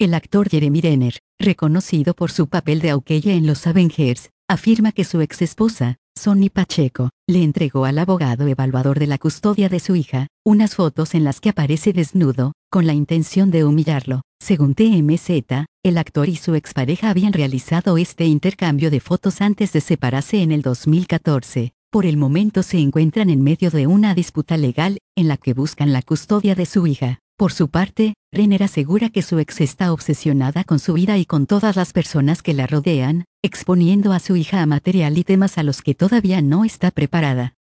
El actor Jeremy Renner, reconocido por su papel de Hawkeye en los Avengers, afirma que su ex esposa, Sonny Pacheco, le entregó al abogado evaluador de la custodia de su hija, unas fotos en las que aparece desnudo, con la intención de humillarlo. Según TMZ, el actor y su expareja habían realizado este intercambio de fotos antes de separarse en el 2014. Por el momento se encuentran en medio de una disputa legal, en la que buscan la custodia de su hija. Por su parte, Renner asegura que su ex está obsesionada con su vida y con todas las personas que la rodean, exponiendo a su hija a material y temas a los que todavía no está preparada.